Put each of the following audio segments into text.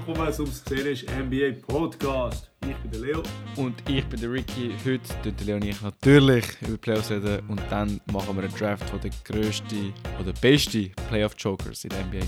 willkommen zum Szenisch NBA Podcast. Ich bin der Leo. Und ich bin der Ricky. Heute tun Leo und ich natürlich über Playoffs reden und dann machen wir einen Draft von der grössten oder besten Playoff-Jokers in der NBA.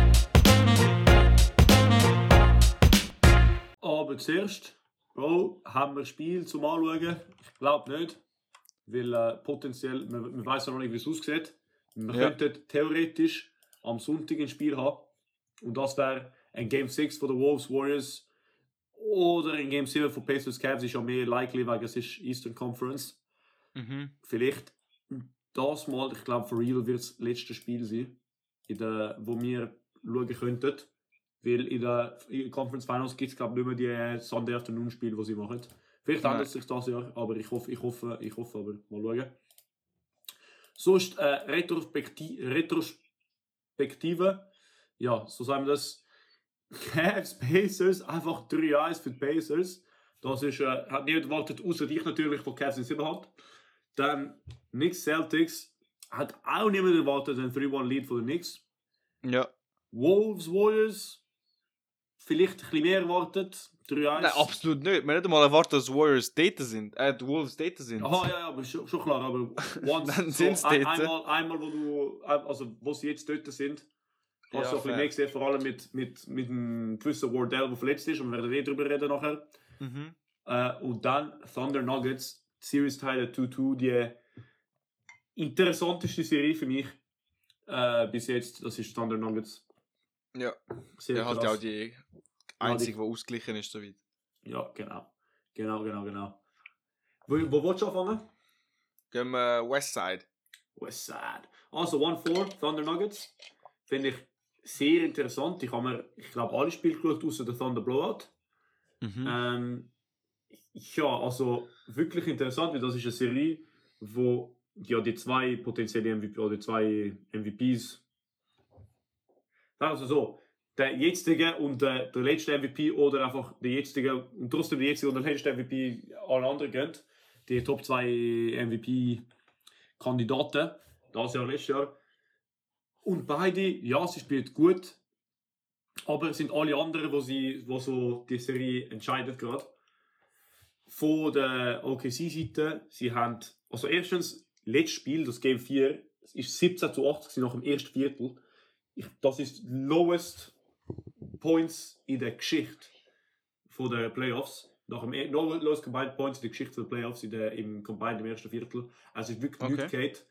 Aber zuerst, Bro, haben wir ein Spiel zum Anschauen? Ich glaube nicht, weil potenziell, man weiß noch nicht, wie es aussieht. Wir könnten theoretisch am Sonntag ein Spiel haben und das wäre ein Game 6 von den Wolves Warriors oder ein Game 7 von Pacers Cavs. Ist ja mehr likely, weil es ist Eastern Conference. Vielleicht das mal, ich glaube, for real wird es das letzte Spiel sein, wo wir schauen könnten. Weil in der Conference Finals gibt es, glaube ich, nicht mehr die Sunday Afternoon Spiele, die sie machen. Vielleicht ändert sich das ja, aber ich hoffe, aber mal schauen. Sonst Retrospektive, ja, so sagen wir das. Cavs, Pacers, einfach 3-1 für die Pacers. Das ist, hat niemand erwartet, außer dich natürlich, von Cavs in 7 hat. Dann Knicks Celtics, hat auch niemand erwartet, ein 3-1 Lead von den Knicks. Ja. Wolves Warriors, vielleicht ein bisschen mehr erwartet, 3-1. Nein, absolut nicht. Man hat nicht mal erwartet, dass Warriors Data sind. Die Wolves Data sind. Aha, ja, aber schon klar, aber once, Dann sind's dort. einmal, wo sie jetzt dort sind, hast du auch ein bisschen gesehen, vor allem mit dem gewissen Wardell, der verletzt ist, und wir werden darüber reden nachher. Und dann Thunder Nuggets, Series Teil 2-2, die interessanteste Serie für mich bis jetzt, das ist Thunder Nuggets. Ja, sehr halt krass. auch die einzige, die ausgeglichen ist, soweit. Ja, genau. Wo willst du anfangen? Gehen wir Westside. Westside. Also 1-4, Thunder Nuggets. Finde ich sehr interessant. Ich glaube, alle Spiele geschaut, außer der Thunder Blowout. Ja, also wirklich interessant, weil das ist eine Serie, wo ja die zwei potenzielle MVP oder die zwei MVPs, also so, der jetzige und der letzte MVP oder einfach der jetzige und trotzdem der jetzige und der letzte MVP alle anderen gehen. Die Top 2 MVP-Kandidaten, das Jahr, letztes Jahr. Und beide, ja, sie spielen gut, aber es sind alle anderen, wo so die Serie entscheiden gerade. Von der OKC-Seite, sie haben, also erstens, letztes Spiel, das Game 4, ist 17-8 nach dem ersten Viertel. Das ist lowest Points in der Geschichte von der Playoffs. Nach dem lowest combined Points in der Geschichte der Playoffs im combined im ersten Viertel. Also es ist wirklich nichts geht.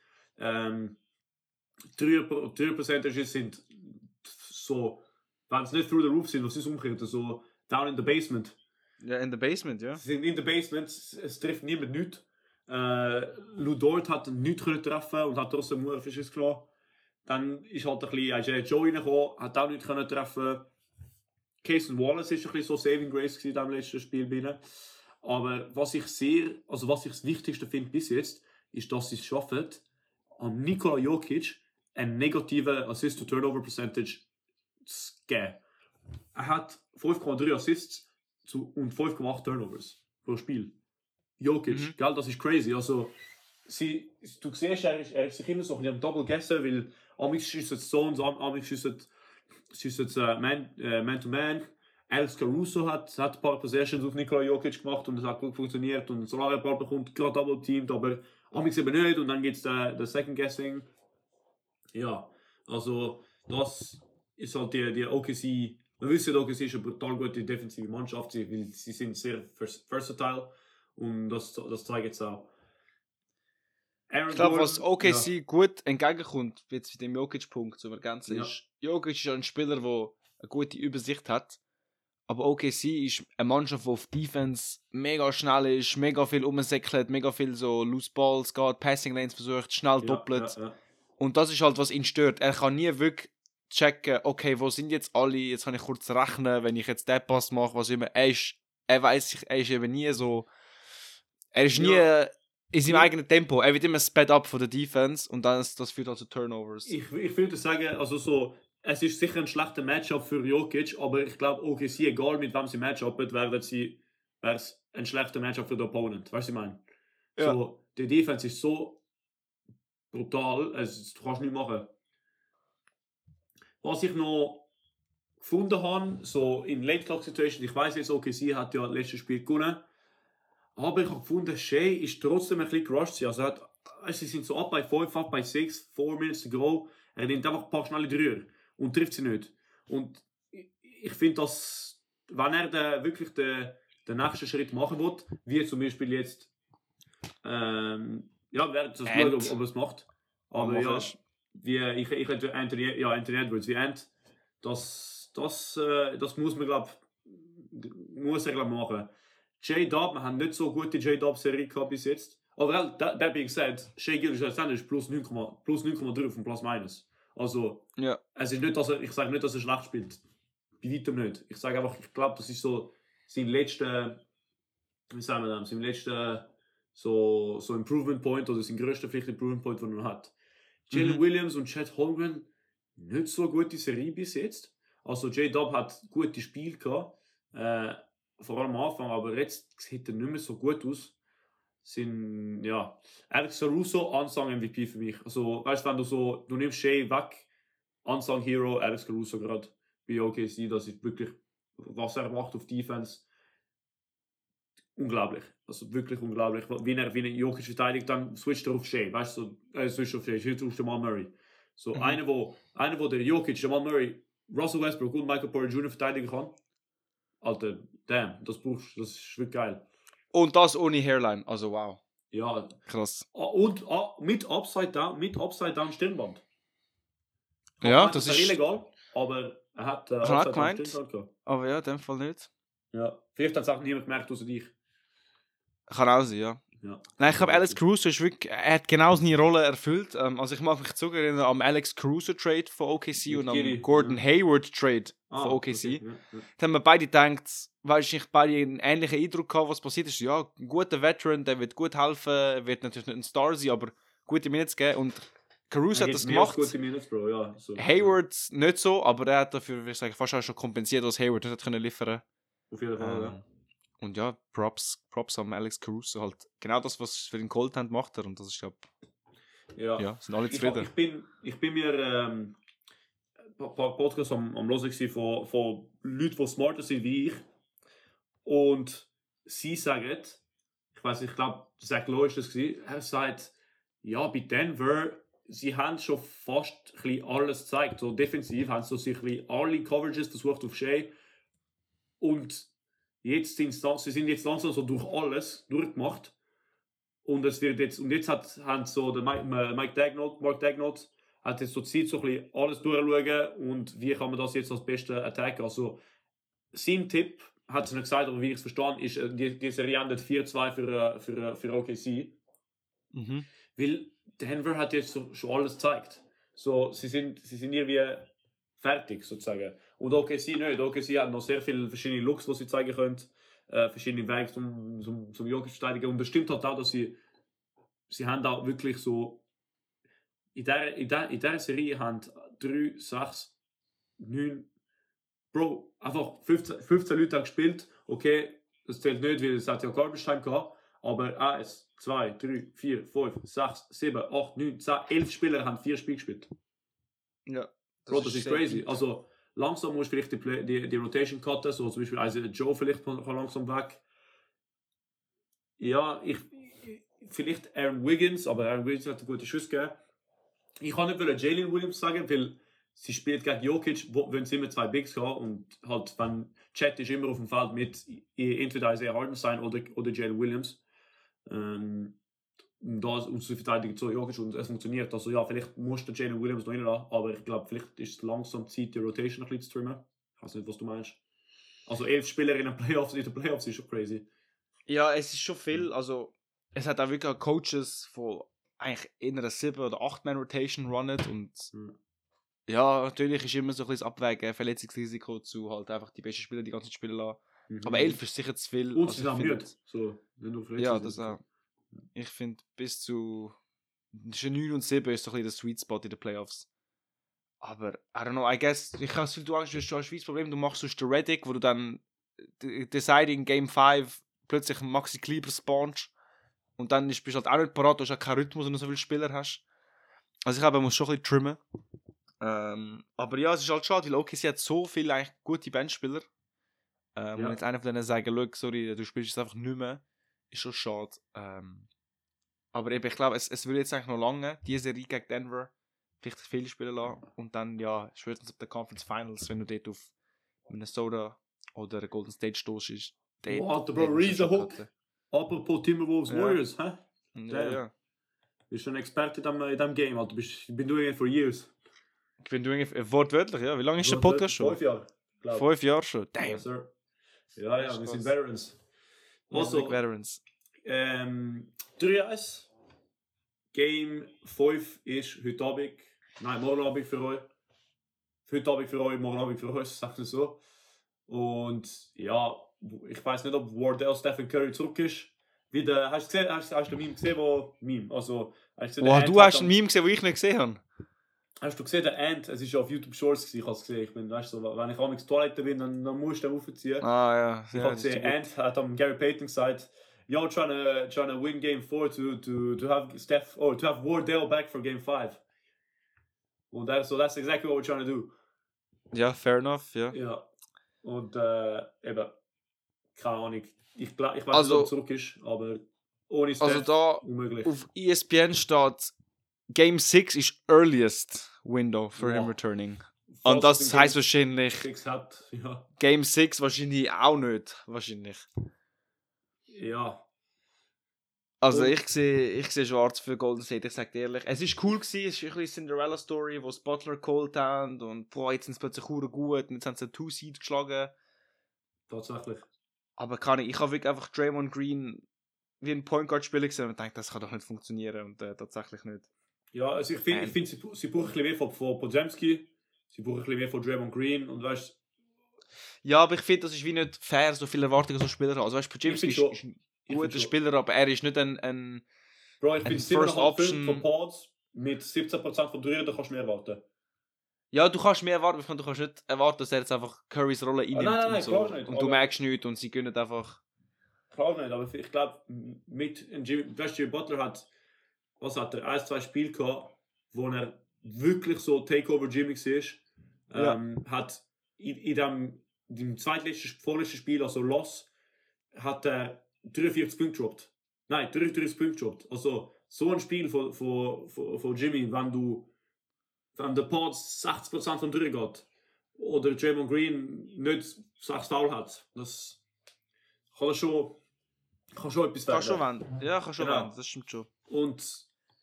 Dreier-Percentages sind so, wenn es nicht through the roof sind, was ist umgekehrt, so down in the basement. Ja, in the basement, ja. Sie sind in the basement, es trifft niemand nichts. Lou Dort hat nichts treffen und hat trotzdem nur Fisches gelassen. Dann ist halt ein bisschen Joe reingekommen, hat auch nichts treffen. Casey Wallace ist ein bisschen so Saving Grace in dem letzten Spiel. Aber was ich das Wichtigste finde bis jetzt, ist, dass sie es schaffen, an Nikola Jokic einen negativen Assist-to-Turnover-Percentage zu geben. Er hat 5,3 Assists und 5,8 Turnovers pro Spiel. Jokic, gell, das ist crazy. Also, du siehst, er ist sich immer so ein bisschen am Double gegessen, weil amigs schiessen Zones, amigs schiessen Man-to-Man. Alex Caruso hat ein paar Possessions auf Nikola Jokic gemacht und es hat gut funktioniert und Solari Ball bekommt gerade double-teamed, aber amigs eben nicht und dann gibt es der Second-Guessing. Ja, also das ist halt die OKC. Wir wissen, die OKC ist eine brutal gute defensive Mannschaft, weil sie sind sehr versatile und das zeigt jetzt auch. Ich glaube, was OKC gut entgegenkommt, jetzt mit dem Jokic-Punkt zum Ergänzen, ist, Jokic ist ein Spieler, der eine gute Übersicht hat, aber OKC ist eine Mannschaft, die auf Defense mega schnell ist, mega viel rumsäckelt, mega viel so Loose Balls geht, Passing Lanes versucht, schnell doppelt. Ja. Und das ist halt, was ihn stört. Er kann nie wirklich checken, okay, wo sind jetzt alle, jetzt kann ich kurz rechnen, wenn ich jetzt den Pass mache, was immer. Er ist eben nie so, er ist nie in seinem eigenen Tempo. Er wird immer sped up von der Defense und dann das führt also zu Turnovers. Ich würde sagen, also so, es ist sicher ein schlechter Matchup für Jokic, aber ich glaube, OKC, egal mit wem sie matchuppen, wäre es ein schlechter Matchup für den Opponent. Weißt du, was ich meine? Ja. So, die Defense ist so brutal, also, du kannst nichts machen. Was ich noch gefunden habe, so in Late Clock Situation, ich weiß jetzt, OKC hat ja das letzte Spiel gewonnen, aber ich habe gefunden, Shea ist trotzdem ein bisschen gerusht. Also sie sind so ab bei 5, ab bei 6, 4 Minutes to go. Er nimmt einfach ein paar schnelle Dreier und trifft sie nicht. Und ich finde, dass, wenn er wirklich den nächsten Schritt machen will, wie zum Beispiel jetzt, ja, wäre das schauen, ob er es macht. Aber ja, ich hätte Anthony Edwards wie Ant, das muss man, glaube ich, machen. J-Dub, wir haben nicht so gute J-Dub-Serie gehabt bis jetzt. Aber that being said, Shea Gilgeous-Alexander ist plus 9,3 auf dem Plus-Minus. Also, es ist nicht, ich sage nicht, dass er schlecht spielt. Bei weitem nicht. Ich sage einfach, ich glaube, das ist so sein letzter, wie sagen wir das, sein letzter so Improvement Point oder sein größter vielleicht Improvement Point, den er hat. Jalen Williams und Chet Holmgren, nicht so gute Serie bis jetzt. Also J-Dub hat gute Spiele gehabt, vor allem am Anfang, aber jetzt sieht er nicht mehr so gut aus. Alex Caruso, Unsung MVP für mich. Also, weißt du, wenn du nimmst Shea weg, Unsung Hero, Alex Caruso gerade bei OKC, das ist wirklich, was er macht auf Defense, unglaublich. Also wirklich unglaublich. Wie er Jokic verteidigt, dann switcht er auf Shea, weißt du, switcht auf Shea, switcht auf Jamal Murray. So, einer, wo der Jokic, Jamal Murray, Russell Westbrook und Michael Porter Jr. verteidigen kann. Alter, damn, das ist wirklich geil. Und das ohne Hairline, also wow. Ja, krass. Und mit Upside Down Stirnband. Ja, das ist illegal, aber er hat Upside Down Stirnband gehabt. Aber ja, in dem Fall nicht. Ja, vielleicht hat es auch niemand gemerkt, außer dich. Kann auch sein, ja. Nein, ich glaube, Alex Caruso ist wirklich, er hat genau seine Rolle erfüllt. Also ich mag mich zurückerinnern am Alex Caruso Trade von OKC und am Gordon Hayward Trade von OKC. Okay. Da haben wir beide gedacht, wahrscheinlich beide einen ähnlichen Eindruck gehabt, was passiert ist. Ja, ein guter Veteran, der wird gut helfen, wird natürlich nicht ein Star sein, aber gute Minutes geben. Und Caruso hat das gemacht. Gute Minutes, Bro. Ja, so. Hayward nicht so, aber er hat dafür, wie ich sage, fast auch schon kompensiert, was Hayward nicht hat liefern. Auf jeden Fall, ja. Und ja, Props am Alex Caruso, halt genau das, was für den Colt haben, macht er, und das ist ja, sind alle zufrieden. Ich bin mir ein paar Podcasts am Hören von Leuten, die smarter sind wie ich, und sie sagen, ich glaube, Zach Lowe ist das gewesen, er sagt, ja, bei Denver, sie haben schon fast ein bisschen alles gezeigt, so defensiv haben sie sich ein bisschen alle Coverages versucht auf Shea, und sie sind jetzt langsam so durch alles durchgemacht. Und jetzt haben so der Mark Daignault hat jetzt so Zeit, so ein bisschen alles durchschauen und wie kann man das jetzt als beste attacken. Also sein Tipp, hat es nicht gesagt, aber wie ich es verstanden ist, die Serie endet 4-2 für OKC. Weil Denver hat jetzt schon alles gezeigt. So, sie sind irgendwie fertig, sozusagen. Und OKC nicht. OKC hat noch sehr viele verschiedene Looks, die sie zeigen können. Verschiedene Wege zum Jokic verteidigen. Und das stimmt halt auch, dass sie haben da wirklich so in dieser Serie haben 3, 6, 9 Bro, einfach 15 Leute haben gespielt. Okay, das zählt nicht, weil es hat ja Garbage Time gehabt. Aber 1, 2, 3, 4, 5, 6, 7, 8, 9, 10, 11 Spieler haben 4 Spiele gespielt. Ja. Bro, das ist crazy. Also langsam musst du vielleicht die Rotation cutten, so zum Beispiel Joe vielleicht kann langsam weg. Ja, vielleicht Aaron Wiggins, aber Aaron Wiggins hat einen guten Schuss gegeben. Ich kann nicht Jalen Williams sagen, weil sie spielt gegen Jokic, wenn sie immer 2 Bigs haben, und halt, wenn Chat ist immer auf dem Feld mit entweder Isaiah Hartenstein oder Jalen Williams. Um zu verteidigen zu Jokic, und es funktioniert. Also ja, vielleicht muss der Jalen Williams noch reinlassen, aber ich glaube, vielleicht ist es langsam Zeit, die Rotation ein bisschen zu trimmen. Ich weiß nicht, was du meinst. Also 11 Spieler in den Playoffs ist schon crazy. Ja, es ist schon viel. Also es hat auch wirklich Coaches, die eigentlich in einer 7- oder 8-Man-Rotation runnen, und ja, natürlich ist immer so ein bisschen das Abwägen, Verletzungsrisiko zu halt einfach die besten Spieler die ganze Zeit spielen lassen. Aber 11 ist sicher zu viel. Und sie sind müde. So, wenn du ja, das auch. Ich finde, bis zu 9 und 7 ist so ein bisschen der Sweet Spot in den Playoffs. Aber, I don't know, I guess, ich habe das Gefühl, du hast ein schweres Problem, du machst sonst den Redick, wo du dann Deciding Game 5 plötzlich Maxi Kleber spawnst, und dann bist du halt auch nicht parat, du hast auch keinen Rhythmus, wenn du so viele Spieler hast. Also ich glaube, man muss schon ein bisschen trimmen. Aber ja, es ist halt schade, weil OKC hat so viele eigentlich gute Bandspieler. Und jetzt einer von denen sagen, schau, sorry, du spielst jetzt einfach nicht mehr. Ist schon schade. Aber eben, ich glaube, es würde jetzt eigentlich noch lange, diese Serie gegen Denver, vielleicht viele spielen lassen. Und dann, ja, spätestens auf der Conference Finals, wenn du dort auf Minnesota oder Golden State stoßt. Alter, Bro, Riesen Hook. Apropos Timberwolves Warriors, hä? Ja. Du bist schon ein Experte in diesem Game, Alter. Ich bin doing it for years. Ich bin doing it wortwörtlich, ja. Wie lange ist der Podcast schon? 5 Jahre. 5 Jahre schon. Damn. Yes, sir. Ja, wir sind Veterans. Also, Veterans. 3-1. Game 5 ist heute Abend. Nein, morgen Abend für euch. Heute Abend für euch, morgen Abend für uns, sagt es so. Und ja, ich weiß nicht, ob Wardell Stephen Curry zurück ist. Hast du den Meme gesehen, wo Meme? Also, du hast ein Meme gesehen, das ich nicht gesehen habe. Hast du gesehen, der Ant, es war ja auf YouTube Shorts, ich habe es gesehen. Ich bin, weißt du, wenn ich am Toilette bin, dann musst du den aufziehen. Ja. Ich habe gesehen, Ant hat am Gary Payton gesagt, yo, trying to win Game 4 to have to have Wardell back for Game 5. Und that's exactly what we're trying to do. Ja, fair enough, ja. Ja. Und eben, keine Ahnung. Ich weiß nicht, ob er zurück ist, aber ohne Steph also da unmöglich. Auf ESPN steht, Game 6 ist earliest window for him returning. Und das heisst wahrscheinlich, 6 hat, ja. Game 6 wahrscheinlich auch nicht. Wahrscheinlich. Ja. Also ich sehe schwarz für Golden State, ich sage dir ehrlich. Es ist cool gewesen, es ist ein bisschen Cinderella-Story, wo es Butler geholt haben und boah, jetzt sind sie plötzlich gut und jetzt haben sie einen 2-Seed geschlagen. Tatsächlich. Aber ich habe wirklich einfach Draymond Green wie ein Point Guard spielen gesehen und dachte, das kann doch nicht funktionieren und tatsächlich nicht. Ja, also ich finde, sie brauchen ein bisschen mehr von Podziemski, sie brauchen ein bisschen mehr von Draymond Green und weißt. Ja, aber ich finde, das ist wie nicht fair, so viele Erwartungen so Spieler haben. Also weißt, Podziemski ist ein guter Spieler, aber er ist nicht ein Bro, ich finde 7,5 von Pods mit 17% von Dreier, da kannst du mehr erwarten. Ja, du kannst mehr erwarten, du kannst nicht erwarten, dass er jetzt einfach Currys Rolle einnimmt nein, so. Klar nicht. Und du merkst nichts und sie gönnen einfach. Klar nicht, aber ich glaube, mit Jimmy Butler hat 1-2 Spiele gehabt, wo er wirklich so Takeover Jimmy war. Hat in dem vorletzten Spiel, also Loss, hat er 43 Punkte gedroppt. Nein, 33 Punkte gedroppt. Also so ein Spiel von Jimmy, wenn der Pod 60% von Dreier geht oder Draymond Green nicht 6 Foul hat, das kann schon etwas werden. Kann schon wenden. Ja, kann schon wenden, das stimmt schon. Und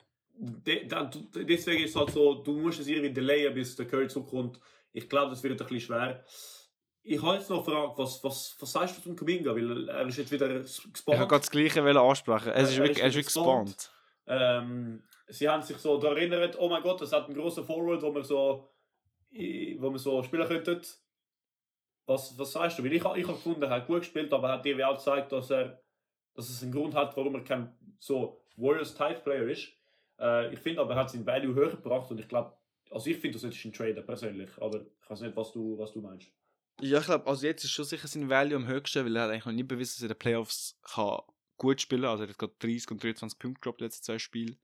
deswegen ist es halt so, du musst es irgendwie delayen, bis der Curry zurückkommt. Ich glaube, das wird ein bisschen schwer. Ich habe jetzt noch eine Frage, was sagst du zum Kuminga? Weil er ist jetzt wieder gespawnt. Ich habe gerade das Gleiche ansprechen. Er ist wirklich gespawnt. Sie haben sich so daran erinnert, oh mein Gott, das hat einen grossen Forward, wo wir so spielen könnten. Was sagst du? Weil ich habe gefunden, er hat gut gespielt, aber er hat dir auch gezeigt, dass es einen Grund hat, warum er kein so Warriors-Type-Player ist. Ich finde aber, er hat seinen Value höher gebracht und ich glaube, also ich finde, das ist ein Trader persönlich, aber ich weiß nicht, was du meinst. Ja, ich glaube, also jetzt ist schon sicher sein Value am höchsten, weil er hat eigentlich noch nie bewiesen, dass er in den Playoffs kann gut spielen kann. Also er hat gerade 30 und 23 Punkte gedroppt in den letzten 2 Spielen.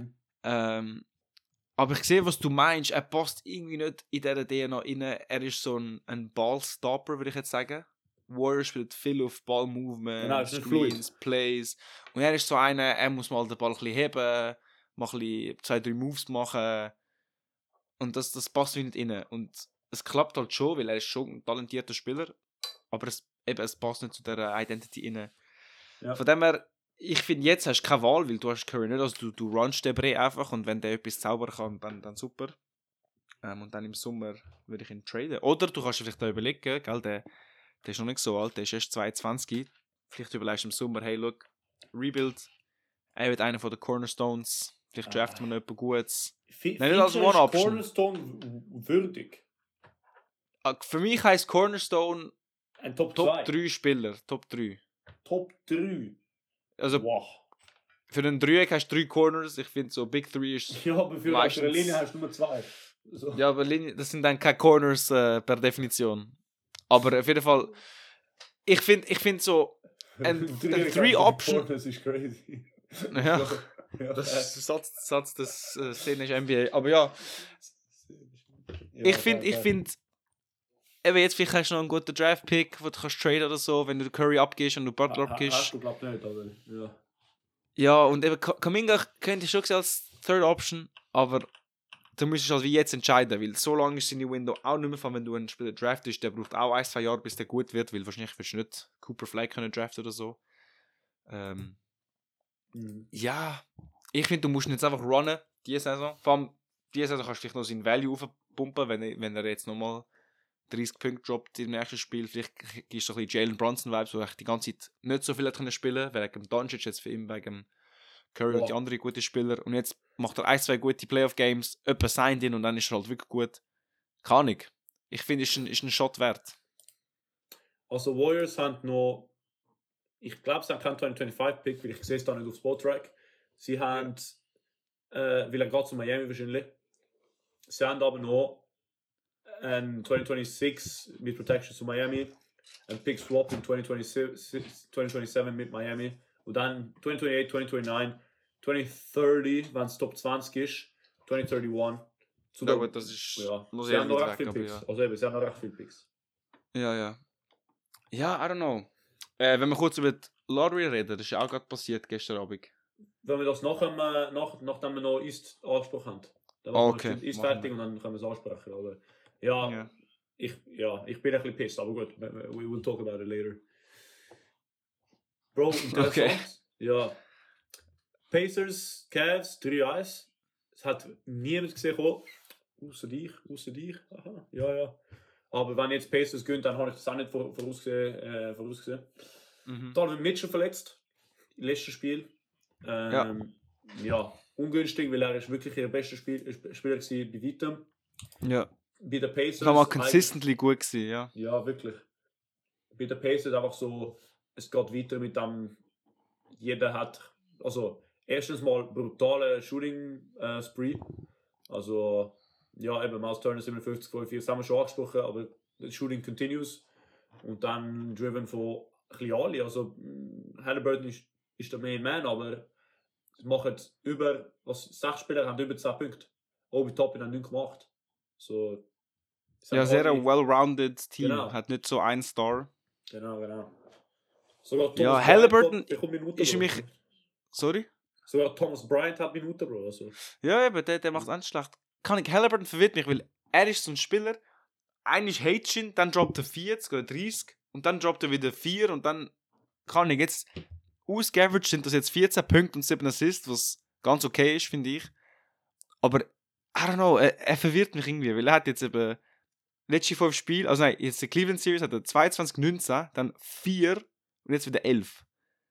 Aber ich sehe, was du meinst. Er passt irgendwie nicht in dieser DNA rein. Er ist so ein Ballstopper, würde ich jetzt sagen. Warriors spielt viel auf Ballmovement, Screens, Plays. Und er ist so einer, er muss mal den Ball ein bisschen heben, mal ein bisschen 2-3 Moves machen. Und das passt wie nicht rein. Und es klappt halt schon, weil er ist schon ein talentierter Spieler. Aber es passt nicht zu dieser Identity rein. Ja. Von dem her, ich finde, jetzt hast du keine Wahl, weil du hast Curry nicht. Also du runst den Brei einfach und wenn der etwas zaubern kann, dann super. Und dann im Sommer würde ich ihn traden. Oder du kannst dir vielleicht da überlegen, gell, der ist noch nicht so alt, der ist erst 22. Vielleicht überlegst du im Sommer, hey, look, Rebuild. Er wird einer von den Cornerstones. Vielleicht draftet man noch jemand Gutes. Nicht als One-Option. Cornerstone würdig? Für mich heisst Cornerstone ein Top 3 Spieler. Top 3. Top 3? Also, für den Dreieck hast du 3 Corners. Ich finde so Big 3 ist ja, aber für eine Linie hast du nur 2. So. Ja, aber das sind dann keine Corners per Definition. Aber auf jeden Fall, ich find so ein 3-Option. Das ist crazy. Ja, das ist Satz des Szene ist NBA. Aber ja, Ja, ich finde, eben jetzt vielleicht hast du noch einen guten Draft-Pick, wo du kannst traden oder so, wenn du Curry abgibst und du Butler abgibst. Hast du, glaub nicht, aber ja. Ja, und eben Kuminga könnte ich schon sehen als Third Option, aber du musst halt wie jetzt entscheiden, weil so lange ist seine Window auch nicht mehr von, wenn du einen Spieler draftest, der braucht auch 1-2 Jahre, bis der gut wird, weil wahrscheinlich wirst du nicht Cooper Flag können draften oder so. Ja, ich finde, du musst ihn jetzt einfach runnen, diese Saison. Vor allem, diese Saison kannst du vielleicht noch seinen Value aufpumpen, wenn er jetzt nochmal 30 Punkte droppt im nächsten Spiel. Vielleicht gibst du ein bisschen Jalen Brunson-Vibes, wo er die ganze Zeit nicht so viel hat können spielen, wegen dem Doncic jetzt für ihn, wegen Curry und die anderen guten Spieler. Und jetzt macht er 1-2 gute Playoff-Games, jemand signed ihn und dann ist er halt wirklich gut. Kann ich. Ich finde, ist ein Shot wert. Also Warriors haben noch, ich glaube, sie haben keinen 2025-Pick, weil ich sehe es da nicht auf Spotrack. Sie haben, weil er gerade zu Miami wahrscheinlich, sie haben aber noch ein 2026 mit Protection zu Miami, ein Pick Swap in 2027 mit Miami und dann 2028, 2029, 2030, wenn es Top 20 ist, 2031. Ja gut, das ist... Ja, muss sie haben noch recht weg, viele Picks. ja. Also eben, sie haben noch recht viele Picks. Ja. Ja, I don't know. Wenn wir kurz über die Lottery reden, das ist ja auch gerade passiert gestern Abend. Wenn wir das nachdem wir noch East angesprochen haben. Dann Okay. Ist fertig und dann können wir es ansprechen. Aber ja. Ich bin ein bisschen pissed, aber gut, we will talk about it later. Bro, interessant. Okay. Ja. Pacers, Cavs, 3-1. Es hat niemand gesehen, außer dich. Aha, ja. Aber wenn jetzt Pacers gehen, dann habe ich das auch nicht vorausgesehen. Donovan Mitchell verletzt. Im letzten Spiel. Ja, ungünstig, weil er ist wirklich ihr bester Spieler gewesen bei weitem. Ja. Bei den Pacers... war mal consistently gut gewesen, ja. Ja, wirklich. Bei den Pacers einfach so, es geht weiter mit dem, jeder hat, also erstens mal brutale Shooting-Spree. Also, ja, eben Miles Turner 57, 45, das haben wir schon angesprochen, aber das Shooting continues. Und dann driven von ein bisschen alle. Also, Halliburton ist der Main Man, aber es machen 6 Spieler haben über 10 Punkte. Obi Toppin haben 9 gemacht. So, ja, sehr ein well-rounded Team. Genau. Hat nicht so einen Star. Genau. Sogar Thomas Ja, Halliburton Minuten, ist mich... Sorry? Sogar Thomas Bryant hat Minuten, Bro. Also. Ja, eben, der macht es nicht schlecht. Halliburton verwirrt mich, weil er ist so ein Spieler, eigentlich hatet ihn, dann droppt er 40 oder 30 und dann droppt er wieder 4 und dann kann ich jetzt... Ausgeaveraged sind das jetzt 14 Punkte und 7 Assists, was ganz okay ist, finde ich. Aber, I don't know, er verwirrt mich irgendwie, weil er hat jetzt eben letzte 5 Spiele, also nein, jetzt die Cleveland Series hat er 22, 19, dann 4 und jetzt wieder 11.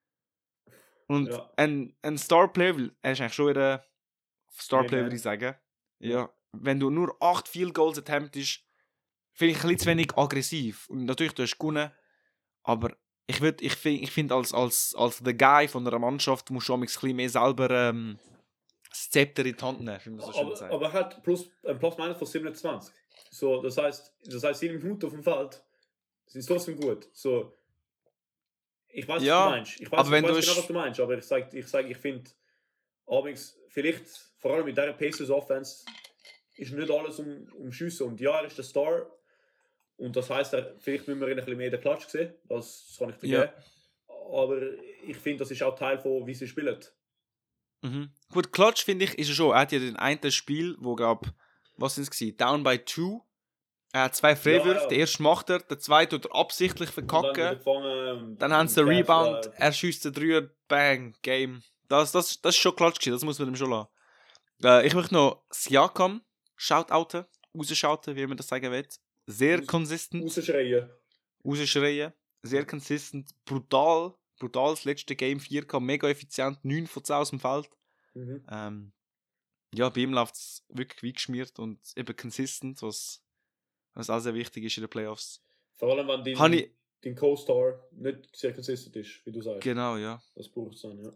Und ein Star-Player, weil er ist eigentlich schon wieder ein Star-Player, würde ich sagen. Ja, wenn du nur 8 Field Goals attemptest, finde ich ein bisschen zu wenig aggressiv. Und natürlich, du hast gewonnen, aber ich finde, als der Guy von einer Mannschaft musst du ein bisschen mehr selber das Zepter in die Hand nehmen, wie man so schön sagt. Aber er hat Plus-Minus von 27. So, das heißt 7 Minuten auf dem Feld sind trotzdem gut. So, ich weiß, was du meinst. Ich weiß genau, was du meinst, aber ich finde, abends, vielleicht, vor allem mit dieser Pacers Offense, ist nicht alles um Schüsse. Und ja, er ist der Star. Und das heisst, vielleicht müssen wir ihn ein bisschen mehr in der Klatsch sehen. Das kann ich vergeben. Aber ich finde, das ist auch Teil von, wie sie spielen. Mhm. Gut, Klatsch finde ich, ist er schon. Er hat ja den einen Spiel, wo was sind es? Down by 2. Er hat 2 Freiwürfe. Der erste macht er, der zweite tut er absichtlich verkacken. Dann haben sie den Rebound, er schießt den Dreier, bang, Game. Das ist schon Klatsch gewesen, das muss man ihm schon lassen. Ich möchte noch Siakam rausschauten, wie man das sagen will. Sehr konsistent. Rausschreien. Sehr konsistent. Brutal das letzte Game 4 kam. Mega effizient. 9 von 10 aus dem Feld. Ja, bei ihm läuft es wirklich wie geschmiert und eben konsistent, was auch sehr wichtig ist in den Playoffs. Vor allem, wenn dein Co-Star nicht sehr konsistent ist, wie du sagst. Genau, ja. Das braucht es dann, ja.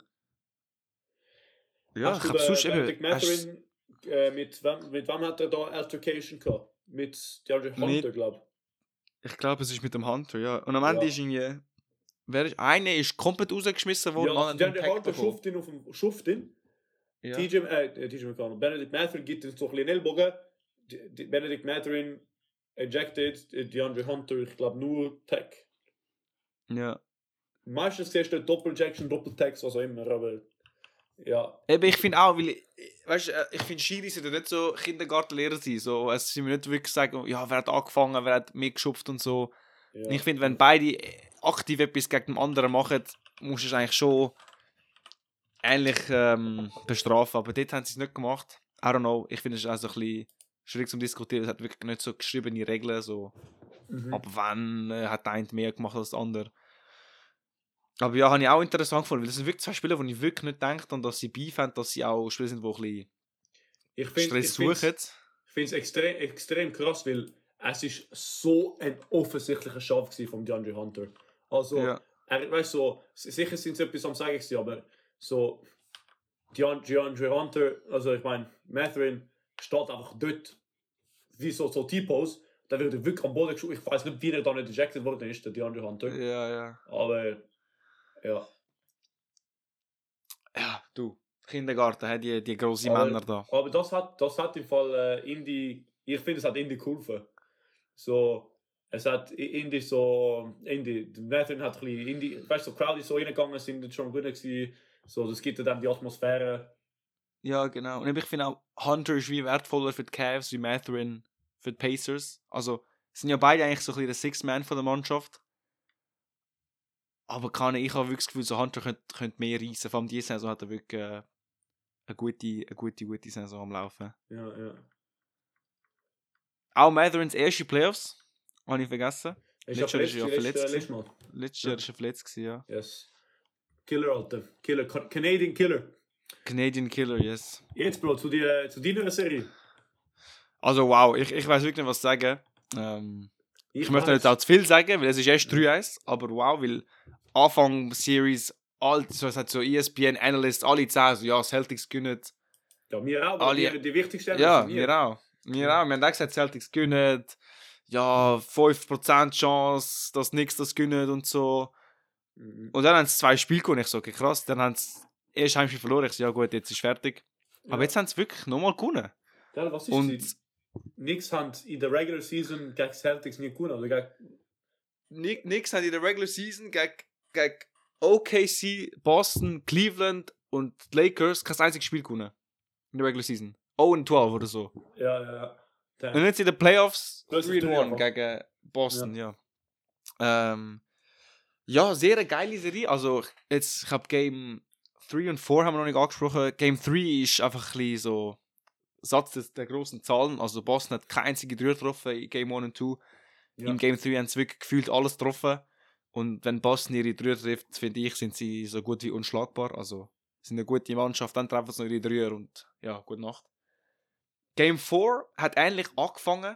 Ja, ich habe sonst eben... mit wem hat er da Altercation gehabt? Mit DeAndre Hunter, glaube ich. Ich glaube, es ist mit dem Hunter, ja. Und am Ende ist irgendwie... Einer ist komplett rausgeschmissen worden. Ja, DeAndre Hunter schuft ihn. Ja. TJ McConnell. Benedict Mathurin gibt ihm so ein bisschen Ellbogen. Benedict Mathurin ejected, DeAndre Hunter, ich glaube nur Tech. Ja. Meistens siehst du Doppel-Ejection, Doppel-Tags, was auch immer, aber ja. Eben, ich finde auch, weil ich finde Schiris sind nicht so Kindergartenlehrer sein, so, es sind mir nicht wirklich sagen, ja, wer hat angefangen, wer hat mitgeschupft und so. Ja. Ich finde, wenn beide aktiv etwas gegen den anderen machen, musst du es eigentlich schon ähnlich bestrafen, aber dort haben sie es nicht gemacht. I don't know, ich finde es auch so ein bisschen schwierig zum Diskutieren, es hat wirklich nicht so geschriebene Regeln, so, ab wann hat der eine mehr gemacht als der andere. Aber ja, habe ich auch interessant gefunden, weil das sind wirklich zwei Spieler, wo ich wirklich nicht gedacht habe, dass sie Beef haben, dass sie auch Spieler sind, die ein bisschen Stress suchen. Ich finde es extrem krass, weil es ist so ein offensichtlicher Schaff von DeAndre Hunter. Also, Ja. Weißt du, sicher sind sie etwas am Sagen gewesen, aber so DeAndre Hunter, also ich meine, Mathurin steht einfach dort wie so T-Pose, da wird er wirklich am Boden geschoben. Ich weiß nicht, wie er da nicht ejected worden ist, der DeAndre Hunter. Ja. Aber ja. Ja, du, Kindergarten, hat die grossen Männer da. Aber das hat im Fall Indy, ich finde, es hat Indy geholfen. So, es hat Indy, Mathurin hat ein bisschen Indy, weißt du, so Crowd ist so reingegangen, sind schon gut gewesen. So, das gibt dann die Atmosphäre. Ja, genau. Und ich finde auch, Hunter ist wie wertvoller für die Cavs wie Mathurin für die Pacers. Also, sind ja beide eigentlich so ein bisschen der Six-Man von der Mannschaft. Aber ich habe wirklich das Gefühl, so Hunter könnte mehr reissen. Vor allem diese Saison hat er wirklich eine gute Saison am Laufen. Ja. Auch Mathurins erste Playoffs, habe ich vergessen. Letztes Jahr Letztes Jahr war er verletzt, ja. Yes. Killer, Alter. Killer. Canadian Killer. Canadian Killer, yes. Jetzt, Bro, zu deiner Serie. Also, wow, ich weiß wirklich nicht, was sagen. Ich möchte nicht auch zu viel sagen, weil es ist erst 3-1. Aber wow, weil Anfang Series, es hat so ESPN, Analysts, alle sagen, so, ja, Celtics gewinnen. Ja, wir auch, die wichtigsten. Ja, wir auch. Wir haben auch gesagt, Celtics gewinnen. Ja, 5% Chance, dass nichts das gewinnen und so. Und dann haben sie 2 Spiele gewonnen. Ich so, okay, krass. Dann haben sie erst Heimspiel verloren. Ich so, ja gut, jetzt ist fertig. Ja. Aber jetzt haben sie wirklich nochmal gewonnen. Ja, was ist und Knicks haben in der Regular Season gegen Celtics nicht gewonnen, oder? Knicks haben in der Regular Season gegen OKC, Boston, Cleveland und Lakers kein einziges Spiel gewonnen. In der Regular Season. 0-12 oder so. Ja. Und jetzt in den Playoffs 3-1 gegen Boston, ja. Ja, sehr eine geile Serie. Also, ich habe Game 3 und 4 haben wir noch nicht angesprochen. Game 3 ist einfach ein bisschen so Satz der grossen Zahlen. Also, Boston hat keine einzige 3 getroffen in Game 1 und 2. Ja. Im Game 3 haben sie wirklich gefühlt alles getroffen. Und wenn Boston ihre 3 trifft, finde ich, sind sie so gut wie unschlagbar. Also, sind eine gute Mannschaft, dann treffen sie noch ihre 3 und ja, gute Nacht. Game 4 hat ähnlich angefangen.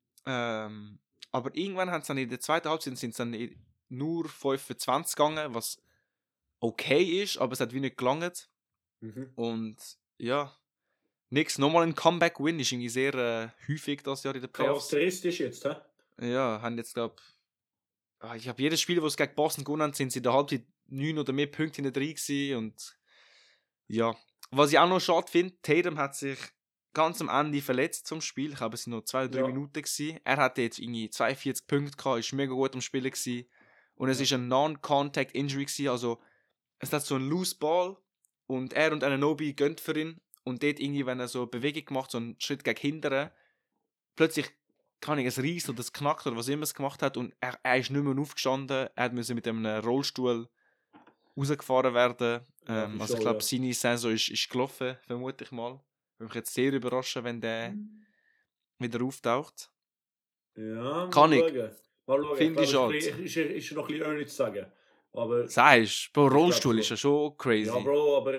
Aber irgendwann haben sie dann in der zweiten Halbzeit sind sie dann nur 25 gegangen, was okay ist, aber es hat wie nicht gelangt. Und ja, nix, nochmal ein Comeback-Win ist irgendwie sehr häufig das Jahr in der Playoffs. Charakteristisch jetzt, hä? Ja, haben jetzt, ich habe jedes Spiel, wo es gegen Boston gewonnen haben, sind sie in der Halbzeit 9 oder mehr Punkte hinter drin gewesen. Und ja, was ich auch noch schade finde, Tatum hat sich ganz am Ende verletzt zum Spiel. Ich glaube, es waren noch 2 oder 3 Minuten gewesen. Er hatte jetzt irgendwie 42 Punkte gehabt, ist mega gut am Spielen gewesen. Und es ist ein Non-Contact Injury gewesen, also es hat so einen Loose Ball und er und Anunoby gönnt für ihn und dort irgendwie, wenn er so eine Bewegung macht, so einen Schritt gegen hinten, plötzlich kann ich es reissen oder es knackt oder was immer es gemacht hat und er ist nicht mehr aufgestanden, er musste mit einem Rollstuhl rausgefahren werden. Also ich glaube, seine Saison ist gelaufen, vermute ich mal. Würde mich jetzt sehr überraschen, wenn der wieder auftaucht. Ja, kann ich. Mal schauen. Finde ich schon. Ist noch ein bisschen early zu sagen. Aber sagst du, Rollstuhl ist ja schon crazy. Ja, Bro, aber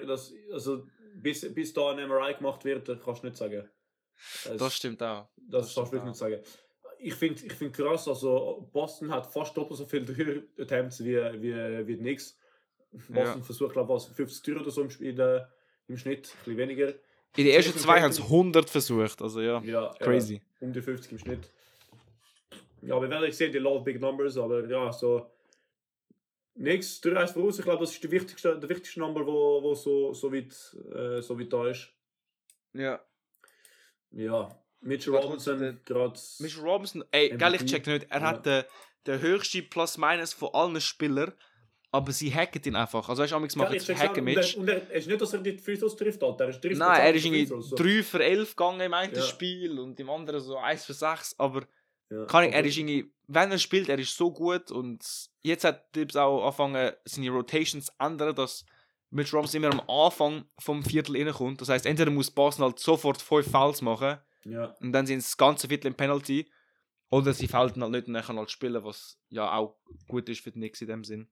bis da ein MRI gemacht wird, kannst du nicht sagen. Das stimmt auch. Das kannst du wirklich nicht sagen. Ich find krass, also Boston hat fast doppelt so viele Attempts wie Knicks. Boston versucht, glaube ich, 50 Türen oder so im Schnitt, ein bisschen weniger. In den ersten 2 haben sie 100 versucht, also ja crazy. Um die 50 im Schnitt. Ja, aber ich sehe die Love Big Numbers, aber ja, so Knicks 3-1 voraus, ich glaube, das ist der wichtigste Number, wo so weit da ist. Ja. Ja, Mitchell Robinson gerade. Mitchell Robinson, geil, ich check nicht. Er hat den höchsten Plus-Minus von allen Spielern, aber sie hacken ihn einfach. Also, weißt du, manchmal machen sie Hacken-Match. Und er ist nicht, dass er die Free Throws trifft, Alter. Nein, er ist irgendwie 3 für 11 gegangen im einen Spiel und im anderen so 1 für 6. Aber er ist irgendwie, wenn er spielt, er ist so gut. Und jetzt hat Tibbs auch angefangen, seine Rotations zu ändern, dass Mitch Robinson immer am Anfang vom Viertel reinkommt. Das heisst, entweder muss Boston halt sofort 5 Fouls machen und dann sind das ganze Viertel im Penalty. Oder sie foulten halt nicht und dann kann halt spielen, was ja auch gut ist für die Knicks in dem Sinn.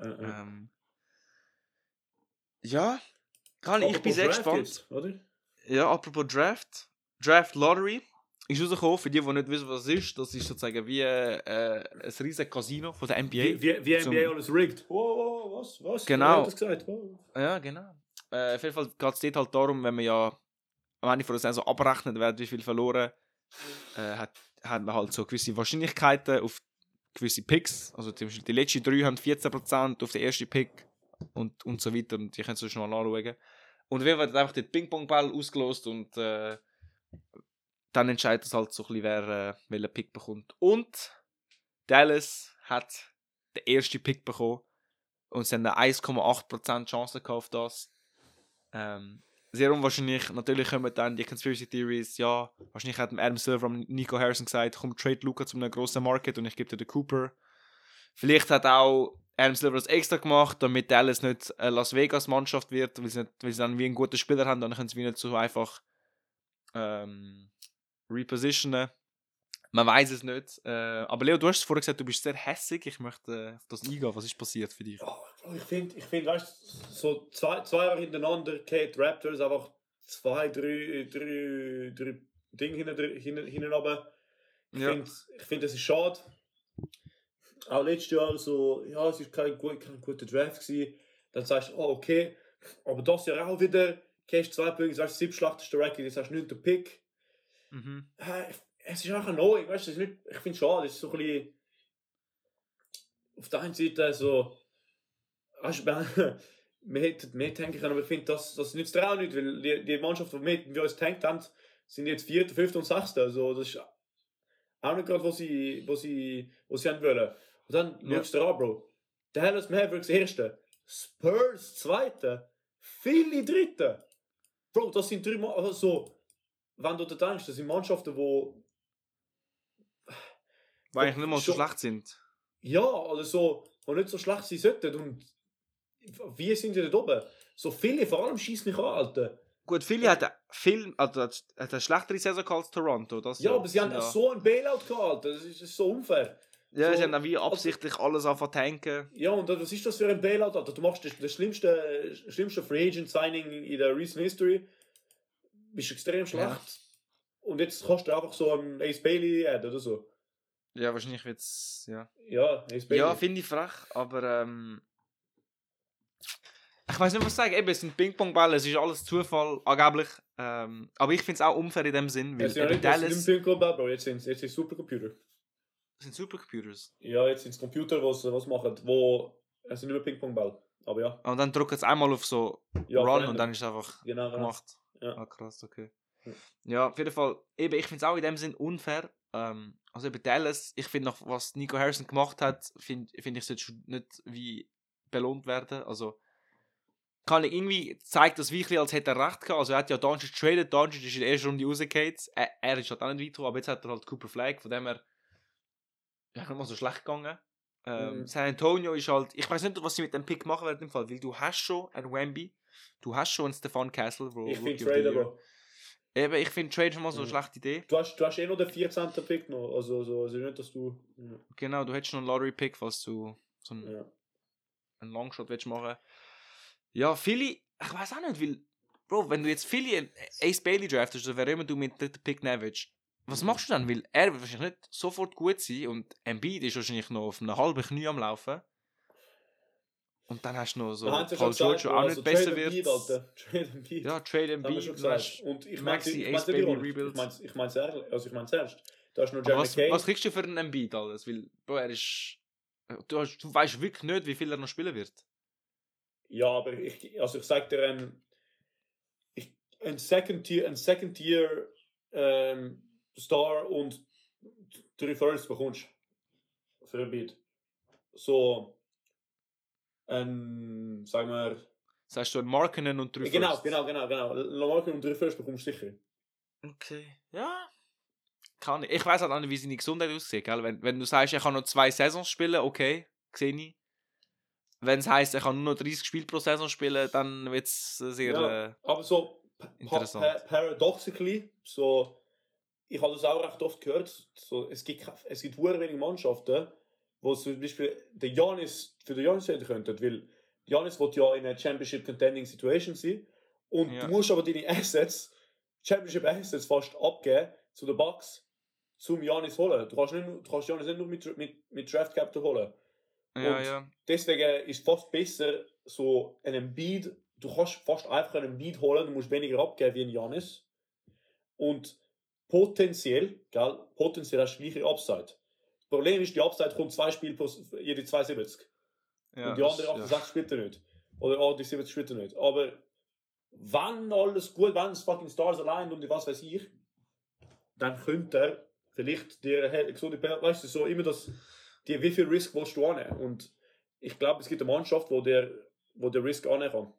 Ich bin sehr gespannt. Jetzt, oder? Ja, apropos Draft Lottery ist rausgekommen, für die nicht wissen, was es ist. Das ist sozusagen wie ein riesiges Casino von der NBA. Wie NBA alles rigged. Was? Genau. Das gesagt? Oh. Ja, genau. Auf jeden Fall geht es dort halt darum, wenn man ja am Ende von der Saison abrechnet, wer wie viel verloren hat man halt so gewisse Wahrscheinlichkeiten auf gewisse Picks. Also zum Beispiel die letzten 3 haben 14% auf den ersten Pick und so weiter. Und die können es schon mal anschauen. Und wir werden einfach den Ping-Pong-Ball ausgelost und dann entscheidet es halt so ein bisschen, wer welchen Pick bekommt. Und Dallas hat den ersten Pick bekommen und sie haben eine 1,8% Chance auf das. Sehr unwahrscheinlich. Natürlich kommen dann die Conspiracy Theories. Ja, wahrscheinlich hat Adam Silver Nico Harrison gesagt, komm, trade Luka zu einem grossen Market und ich gebe dir den Cooper. Vielleicht hat auch Adam Silver das extra gemacht, damit Dallas nicht eine Las Vegas Mannschaft wird, weil sie dann wie einen guten Spieler haben, dann können sie wie nicht so einfach repositionen. Man weiß es nicht. Aber Leo, du hast vorher gesagt, du bist sehr hässig. Ich möchte auf das eingehen. Was ist passiert für dich? Ich finde, weißt du, so zwei Jahre hintereinander geht Raptors einfach 2, 3 Dinge hinten runter. Ich finde, das ist schade. Auch letztes Jahr so, ja, es war kein guter Draft gewesen. Dann sagst du, okay. Aber das Jahr auch wieder, gehst 2 Punkte, sagst du, 7 schlechteste Record, jetzt hast du nicht den Pick. Es ist einfach neu, weißt du, ich finde es schade, es ist so ein bisschen auf der einen Seite so, weißt du, wir hätten mehr tanken können, aber ich finde, das nützt auch nicht, weil die Mannschaft, die wir uns tankt haben, sind jetzt 4., 5. und 6. Also das ist auch nicht gerade, was sie haben wollen. Und dann schaust du an, Bro. Dallas Mavericks 1., Spurs 2., Philly 3. Bro, das sind 3 Mannschaften, also, wenn du da denkst, das sind Mannschaften, die eigentlich nicht mal so schlecht sind. Ja, also die nicht so schlecht sein sollten. Und wie sind die da oben? So viele, vor allem schießt mich an, Alter. Gut, Philly hat eine schlechtere Saison gehabt als Toronto. Das ja, aber sie haben so einen Bailout gehabt, das ist so unfair. Ja, sie haben dann wie absichtlich alles anfangen zu tanken. Ja, und was ist das für ein Bailout, Alter? Du machst das schlimmste Free Agent Signing in der recent History. Bist extrem schlecht. Ja. Und jetzt kannst du einfach so einen Ace Bailey adden oder so. Ja, wahrscheinlich wird es, ja. Ja, Ace Bailey. Ja, finde ich frech, aber ich weiß nicht, was ich sagen. Eben, es sind Ping-Pong-Bälle, es ist alles Zufall, angeblich. Aber ich finde es auch unfair in dem Sinn, weil Dallas... Ping-Pong-Ball, Bro, jetzt sind Supercomputer. Das sind Supercomputers? Ja, jetzt sind es Computer, die was machen, es sind nicht mehr Ping-Pong-Ball, aber ja. Und dann drücken sie einmal auf so Run und dann ist es einfach gemacht. Ja. Ah, krass, okay. Ja, auf jeden Fall, eben, ich finde es auch in dem Sinn unfair. Also bei Dallas, ich finde noch, was Nico Harrison gemacht hat, finde ich, sollte nicht wie belohnt werden. Also kann ich irgendwie zeigt das wirklich, als hätte er recht gehabt. Also er hat ja Doncic getradet, Doncic ist in der ersten Runde rausgefallen. Er ist halt auch nicht weit gekommen, aber jetzt hat er halt Cooper Flag, von dem her nicht mal so schlecht gegangen. San Antonio ist halt, ich weiß nicht, was sie mit dem Pick machen werden im Fall, weil du hast schon einen Wemby, du hast schon einen Stefan Castle, wo ich finde Trade aber. Eben, ich finde Trade schon mal so eine schlechte Idee. Du hast noch den 14. Pick noch, also nicht, dass du... Ja. Genau, du hättest noch einen Lottery-Pick, falls du so einen Longshot willst machen. Ja, Philly, ich weiß auch nicht, weil, Bro, wenn du jetzt Philly Ace Bailey draftest, oder wer immer du mit dem Pick nehmen willst, was machst du dann? Weil er wird wahrscheinlich nicht sofort gut sein und Embiid ist wahrscheinlich noch auf einem halben Knie am Laufen. Und dann hast du noch so Paul George, auch nicht besser wird. Trade Embiid. Ja, Trade Embiid. Und ich Maxi Ace Bailey Rebuild. Ich meine es ernst. Da hast du noch Jeremy Kane. Was kriegst du für einen Embiid alles? Weil, Bro, er ist... Du weißt wirklich nicht, wie viel er noch spielen wird. Ja, aber ich sag dir, ein Second Tier Star und 3 Firsts bekommst für ein Bid. So sagen wir... Sagst du ein Markkanen und 3 Genau. Firsts? Genau. Markkanen und 3 Firsts bekommst du sicher. Okay, ja. Kann ich. Ich weiss halt auch nicht, wie seine Gesundheit aussieht, gell? Wenn du sagst, er kann noch 2 Saisons spielen, okay, sehe ich. Wenn es heisst, er kann nur noch 30 Spiele pro Saison spielen, dann wird es sehr aber so interessant. Paradoxically, so, ich habe das auch recht oft gehört, so, es gibt sehr wenige Mannschaften, wo zum Beispiel für den Giannis reden könnten, weil Giannis wird ja in einer Championship Contending Situation sein und du musst aber deine Championship Assets fast abgeben zu den Bucks, zum Giannis holen. Du kannst Giannis nicht nur mit Draft Capital holen. Und deswegen ist es fast besser, so einen Embiid, du kannst fast einfach einen Embiid holen, du musst weniger abgeben wie ein Giannis. Und potenziell hast du gleiche Upside. Das Problem ist, die Upside kommt 2 Spiele jede 72. Ja, und die anderen 68 spielt er nicht. Oder 78 spielt er nicht. Aber wenn alles gut, wenn es fucking Stars allein und was weiß ich, dann könnte er vielleicht dir weißt du, so immer das, wie viel Risk willst du annehmen? Und ich glaube, es gibt eine Mannschaft, wo der Risk annehmen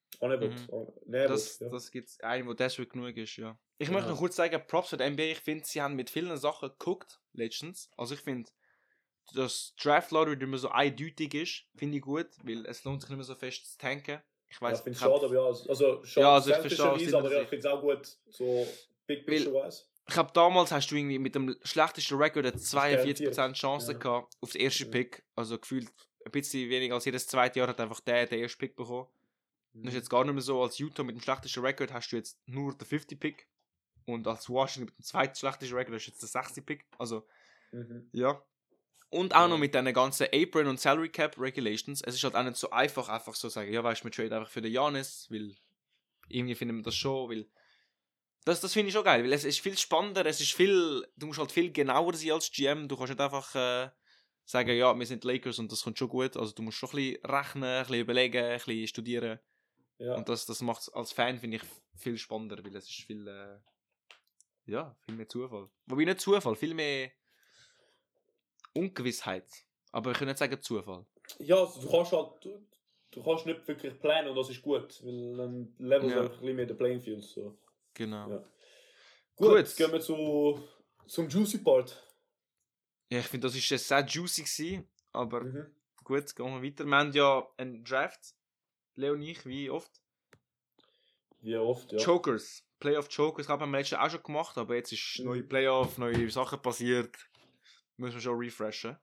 kann. Das gibt es einen, der deswegen genug ist, ja. Ich möchte noch kurz sagen, Props für die NBA, ich finde, sie haben mit vielen Sachen geguckt, letztens. Also ich finde, dass Draft-Lottery immer so eindeutig ist, finde ich gut, weil es lohnt sich nicht mehr so fest zu tanken. Ich weiß, ich finde es schade, aber schade, ich verstehe, aber ich finde es auch gut, so Big Picture-wise. Ich glaube, damals hast du irgendwie mit dem schlechtesten Rekord 42% Chance gehabt auf den ersten Pick. Also gefühlt ein bisschen weniger als jedes zweite Jahr hat einfach der erste Pick bekommen. Das ist jetzt gar nicht mehr so, als Utah mit dem schlechtesten Rekord hast du jetzt nur den 50 Pick. Und als Washington mit dem zweiten schlechtesten Rekord hast du jetzt den 60 Pick. Also, ja. Und auch noch mit den ganzen Apron und Salary Cap Regulations. Es ist halt auch nicht so einfach so sagen, ja, weißt du, wir trade einfach für den Giannis, weil irgendwie finden wir das schon, weil das finde ich schon geil, weil es ist viel spannender, du musst halt viel genauer sein als GM, du kannst nicht einfach sagen, ja, wir sind Lakers und das kommt schon gut, also du musst schon ein bisschen rechnen, ein bisschen überlegen, ein bisschen studieren. Ja. Und das macht es als Fan, finde ich, viel spannender, weil es ist viel mehr Zufall. Wobei nicht Zufall, viel mehr Ungewissheit. Aber ich kann nicht sagen Zufall. Ja, also du kannst nicht wirklich planen und das ist gut, weil dann levelst du einfach ein bisschen mehr den Playing Field. So. Genau. Ja. Gut, jetzt gehen wir zum Juicy Part. Ja, ich finde, das war sehr juicy gewesen, aber gut, gehen wir weiter. Wir haben ja einen Draft, Leo und ich, wie oft? Wie oft, ja. Jokers, Playoff Jokers, haben wir letztes Jahr auch schon gemacht, aber jetzt ist neue Playoff, neue Sachen passiert. Müssen wir schon refreshen.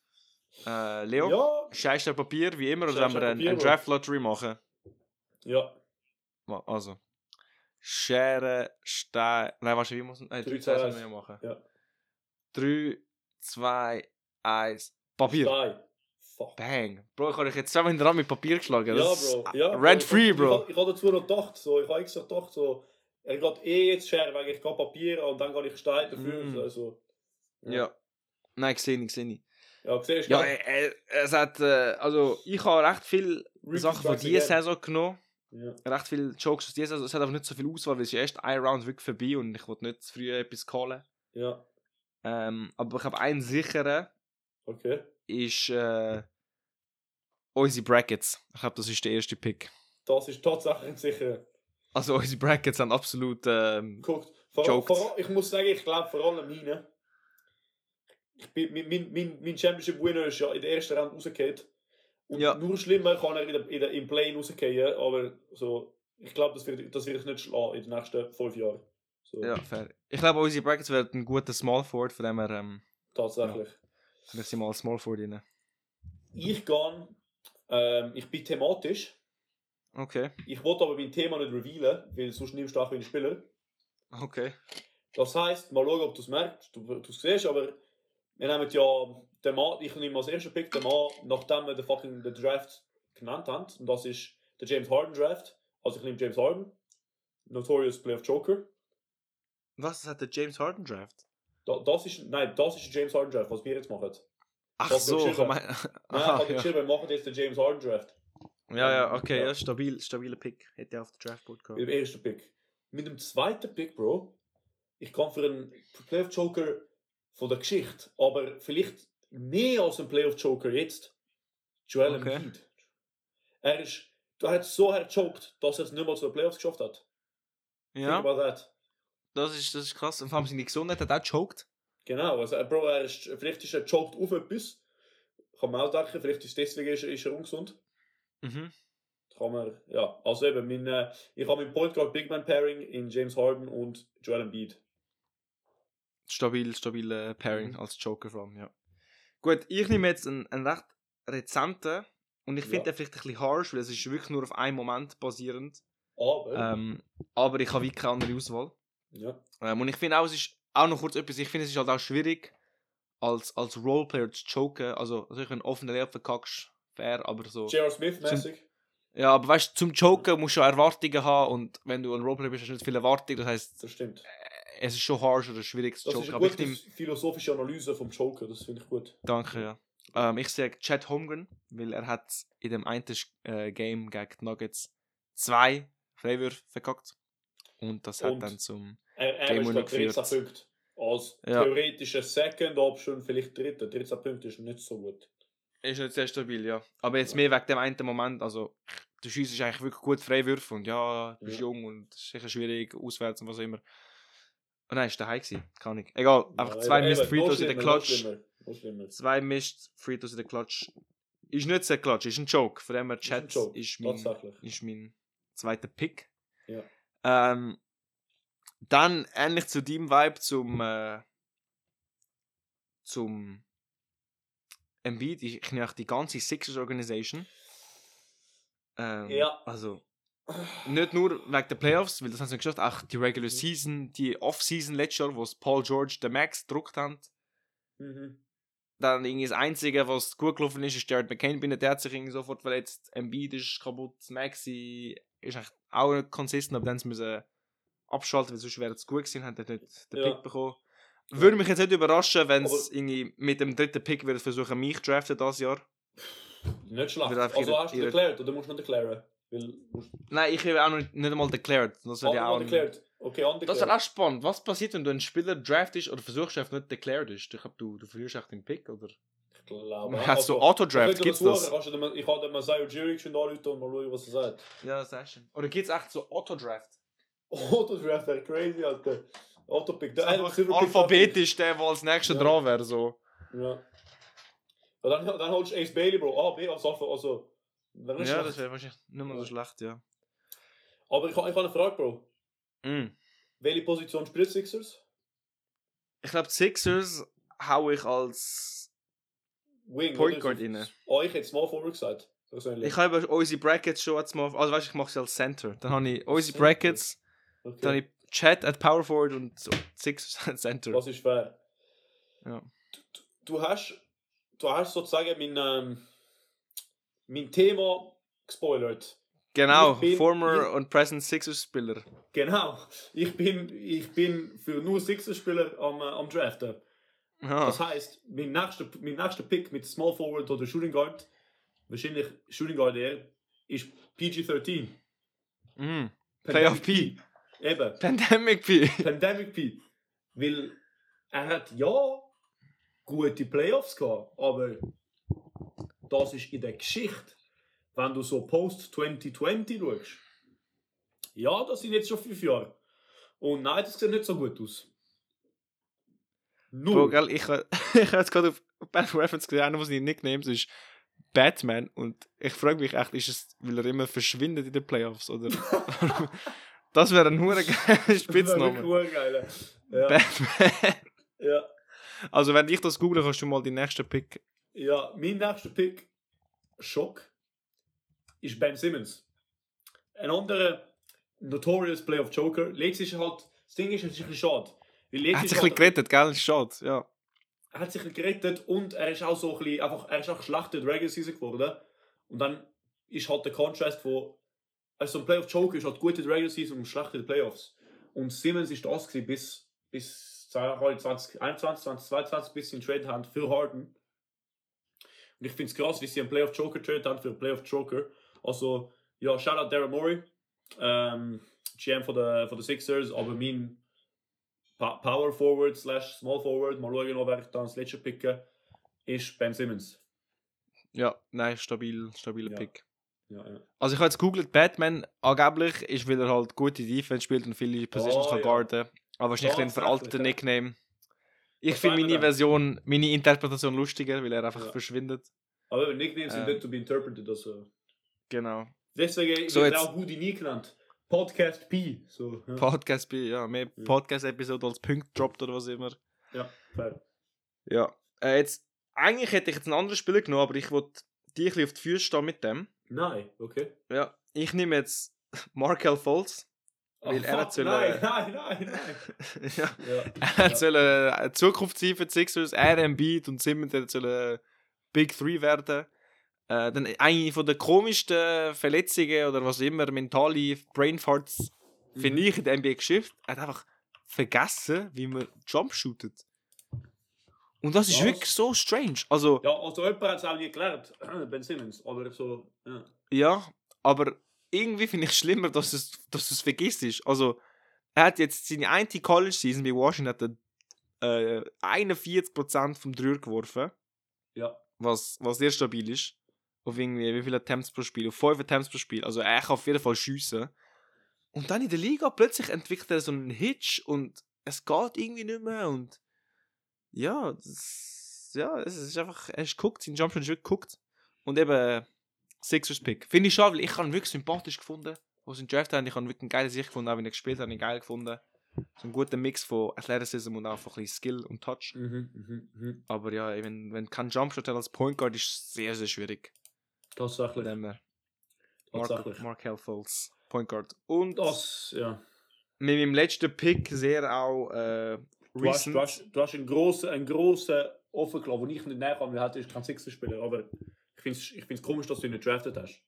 Leo, scheiß Papier, wie immer, oder wollen wir eine Draft-Lottery machen? Ja. Also. Schere, Stein... Nein, warte, wie muss man... 3, 2, 1 machen. Ja. 3, 2, 1... Papier. Stein. Fuck. Bang. Bro, ich habe dich jetzt 2 Minuten mit Papier geschlagen. Ja, Bro. Ja, Rent free, Bro. Ich habe dazu noch gedacht, so. Ich habe extra gedacht, so... Er geht jetzt Schere, weil ich gehe Papier und dann gehe ich Stein dafür. Also, ja. Nein, ich sehe nicht. Ja, siehst du. Ja, es hat... also, ich habe recht viele Sachen von dieser Saison genommen. Ja. Recht viele Jokes aus dieser Saison. Es hat aber nicht so viel Auswahl, weil es ist erst ein Round wirklich vorbei und ich wollte nicht zu früh etwas callen. Ja. Aber ich habe einen sicheren. Okay. Ist unsere Brackets. Ich glaube, das ist der erste Pick. Das ist tatsächlich sicher. Also unsere Brackets sind absolut Jokes. Ich muss sagen, ich glaube vor allem meine. Mein Championship Winner ist ja in der ersten Runde rausgefallen. Und nur schlimmer kann er im Play rausgehen, aber so, ich glaube, das wird ich nicht schlagen in den nächsten 5 Jahren. So. Ja, fair. Ich glaube, unsere Brackets werden ein guter Small Forward, von dem wir... Tatsächlich. Wir sind mal Small Forward rein. Ich bin thematisch. Okay. Ich wollte aber mein Thema nicht revealen, weil sonst nimmst du auch einen Spieler. Okay. Das heisst, mal schauen, ob du es merkst, du es siehst, aber wir nehmen ja den Mann, ich nehme als ersten Pick den Mann, nachdem wir den Draft genannt haben. Und das ist der James Harden Draft. Also ich nehme James Harden. Notorious Playoff Joker. Was hat der James Harden Draft? Das ist der James Harden Draft, was wir jetzt machen. Ach so, ich habe geschrieben, wir machen jetzt den James Harden Draft. Ja, okay, ja, stabiler Pick. Hätte er auf der Draftboard gehabt. Mit dem ersten Pick. Mit dem zweiten Pick, Bro, ich kann für einen Playoff-Joker von der Geschichte, aber vielleicht mehr als ein Playoff-Joker jetzt, Joel Embiid. Er hat so hart gechoked, dass er es nicht mal zu den Playoffs geschafft hat. Ja. Das ist krass. Und vor allem seine Gesundheit hat auch gechoked. Genau, also Bro, vielleicht ist er choked auf etwas. Kann man auch denken, vielleicht ist deswegen ist er ungesund. Mhm. Kann man, ja, also eben, ich habe mein Point Guard Big Man Pairing in James Harden und Joel Embiid. Stabil Pairing als Joker vor allem, ja. Gut, ich nehme jetzt einen recht rezenten und ich finde den vielleicht ein bisschen harsh, weil es ist wirklich nur auf einen Moment basierend. Aber ich habe wirklich keine andere Auswahl. Ja. Und ich finde auch, es ist auch noch kurz etwas, ich finde es ist halt auch schwierig, als Roleplayer zu choken. Also natürlich, wenn du offene Lehre verkackst, fair, aber so... J.R. Smith-mäßig. Ja, aber weißt du, zum Joken musst du auch Erwartungen haben und wenn du ein Roleplayer bist, hast du nicht viele Erwartungen, das heisst... Das stimmt. Es ist schon harsh oder schwierig zu joken. Das ist eine gute philosophische Analyse vom Joker, das finde ich gut. Danke, ja. Ich sage Chet Holmgren, weil er hat in dem einen Game gegen die Nuggets 2 Freiwürfe verkackt. Und das hat dann zum Game-Winner geführt. 13 Punkte. Als theoretischer Second Option, vielleicht dritter. 13 Punkte ist nicht so gut. Ist nicht sehr stabil, ja. Aber jetzt mehr wegen dem einen Moment, also du schiessest eigentlich wirklich gut Freiwürfe und du bist jung und es ist sicher schwierig, auswärts und was auch immer. Oh nein, ist daheim gewesen. Kann ich. Egal, einfach 2 Missed Free Throws in der Clutch. 2 Missed Free Throws in der Clutch. Ist nicht sehr Clutch, ist ein Joke. Von dem her Chat ist mein zweiter Pick. Ja. Dann ähnlich zu deinem Vibe zum Embiid. Ich nehme auch die ganze Sixers Organisation. Also nicht nur wegen der Playoffs, weil das haben sie geschafft, auch die Regular Season, die Off-Season letztes Jahr, wo es Paul George den Max gedruckt haben. Mhm. Dann irgendwie das Einzige, was gut gelaufen ist Jared McCain, der hat sich irgendwie sofort verletzt. Embiid ist kaputt, Maxi ist eigentlich auch nicht consistent, aber dann müssen sie abschalten, weil sonst wäre es gut gewesen, hat er nicht den Pick bekommen. Würde mich jetzt nicht überraschen, wenn es irgendwie mit dem dritten Pick würde versuchen, mich zu draften dieses Jahr. Nicht schlecht. Also hast du declared oder musst du noch declaren? Nein, ich habe auch noch nicht einmal declared. Das wäre ja auch declared. Okay, das wäre auch spannend. Was passiert, wenn du einen Spieler draftest oder versuchst, einfach nicht declared ist? Ich glaube, du verlierst echt den Pick, oder? Ich glaube. Hast du Auto-Draft? Gibt's das? Ich habe den Masai Ujiri schon anrufen und mal schauen, was er sagt. Ja, das ist schon. Oder gibt es echt so Auto-Draft? Auto-Draft wäre crazy, Alter. Auto-Pick. Alphabetisch der als nächstes dran wäre, so. Ja. Dann holst du Ace Bailey, Bro. A, B als Alpha, also... Ja, das wäre wahrscheinlich nicht mehr so schlecht, ja. Aber ich habe eine Frage, Bro. Welche Position spielt Sixers? Ich glaube, Sixers hau ich als Wing, Point Guard rein. Oh, ich hätte Small Forward gesagt. Ich habe unsere Brackets schon als Small... Also weißt du, ich mache sie als Center. Dann habe ich unsere Brackets, dann habe ich Chat at Power Forward und so Sixers at Center. Das ist fair. Ja. Du hast sozusagen mein Thema gespoilert. Genau, Former und Present Sixers-Spieler. Genau, ich bin für nur Sixers-Spieler am Draften. Das heisst, mein nächster Pick mit Small Forward oder Shooting Guard, wahrscheinlich Shooting Guard ist PG-13. Playoff P. Eben. Pandemic P. Pandemic P. Weil er hat gute Playoffs gehabt, aber das ist in der Geschichte, wenn du so Post-2020 schaust. Ja, das sind jetzt schon 5 Jahre. Und nein, das sieht nicht so gut aus. Bro, gell, ich habe jetzt gerade auf Bad Reference gesehen, einer, was die Nicknames ist Batman. Und ich frage mich echt, ist es, weil er immer verschwindet in den Playoffs? Oder? Das wäre ein hoher geiler Spitzname. Ja. Batman. Ja. Also, wenn ich das google, kannst du mal den nächsten Pick. Ja, mein nächster Pick, Schock, ist Ben Simmons. Ein anderer Notorious Playoff Joker. Letztes ist halt, das Ding ist, es ist ein bisschen schade. Er hat sich ein bisschen gerettet, gell? Schade, ja. Er hat sich gerettet und er ist auch so ein bisschen, er ist auch schlecht in der Regular Season geworden. Und dann ist halt der Contrast, wo, also ein Playoff Joker ist halt gut in der Regular Season und schlecht in den Playoffs. Und Simmons ist das gewesen, bis 2021, 2022, bis sie ihn Trade haben für Harden. Und ich finde es krass, wie sie einen Playoff Joker Trade haben für einen Playoff Joker. Also, ja, Shoutout Daryl Morey, GM von der Sixers, aber mein Power Forward / Small Forward, mal schauen, wer ich dann das letzte picken, ist Ben Simmons. Ja, nein, stabiler Pick. Ja. Also ich habe jetzt gegoogelt, Batman angeblich ist, weil er halt gute Defense spielt und viele Positions kann guarden. Aber wahrscheinlich ein veralteter Nickname. Ich finde meine Interpretation lustiger, weil er einfach verschwindet. Aber Nicknames sind nicht to be interpreted, also. Genau. Deswegen wird auch Houdini genannt. Podcast P. So, ja. Podcast P, ja. Mehr Podcast-Episode als Punkt droppt oder was immer. Ja, fair. Ja. Eigentlich hätte ich jetzt einen anderen Spieler genommen, aber ich wollte die ein bisschen auf die Füße stehen mit dem. Nein, okay. Ja, ich nehme jetzt Markelle Fultz. Weil er hat nein. Ja. Er hat eine Zukunft sein für die Sixers. Er, Embiid und Simmons sollen Big 3 werden. Dann eine von den komischsten Verletzungen oder was immer, mentale Brainfarts, finde ich in der NBA-Geschichte. Er hat einfach vergessen, wie man Jump shootet. Und das ist wirklich so strange. Also jemand hat es auch nie gelernt. Ben Simmons, aber so, ja. Ja, aber irgendwie finde ich es schlimmer, dass es vergisst. Also, er hat jetzt seine eine College-Season bei Washington 41% vom Dreier geworfen. Ja. Was sehr stabil ist. Auf irgendwie, wie viele Attempts pro Spiel? Auf 5 Attempts pro Spiel. Also, er kann auf jeden Fall schiessen. Und dann in der Liga plötzlich entwickelt er so einen Hitch und es geht irgendwie nicht mehr. Und ja, es ist einfach, er ist geguckt, sein Jumpshot ist wirklich geguckt. Und eben Sixers Pick. Finde ich schade, weil ich habe ihn wirklich sympathisch gefunden, wo sie ihn Draft haben. Ich habe wirklich eine geile Sicht gefunden, auch wenn er gespielt hat, habe ich ihn geil gefunden. So ein guter Mix von Athleticism und auch ein bisschen Skill und Touch. Aber ja, wenn kein Jumpshot hat als Point Guard, ist es sehr, sehr schwierig. Tatsächlich. Markelle Fultz, Point Guard. Und das, ja. Mit meinem letzten Pick sehr auch recent. Du hast einen grossen Offenklav, den ich nicht näher kann, weil er ist kein Sixers-Spieler, aber ich finde es komisch, dass du ihn nicht drafted hast.